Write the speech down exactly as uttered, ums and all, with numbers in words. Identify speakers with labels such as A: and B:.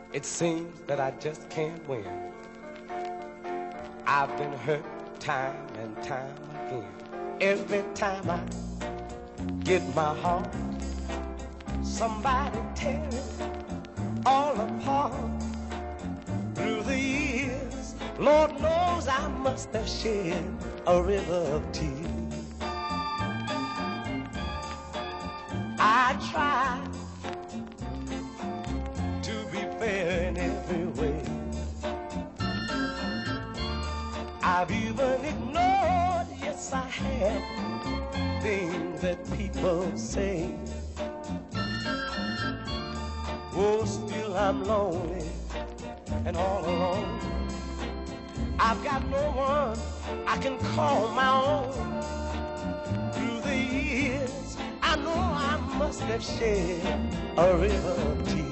A: It seems that I just can't win. I've been hurt time and time again. Every time I get my heart, somebody tear it all apart. Through the years, Lord knows I must have shed a river of tears. I try to be fair in every way. I've even ignored, yes I have, things that people say. Oh, still I'm lonely and all alone. I've got no one I can call my own. Through the years, I know I must have shed a river of tears.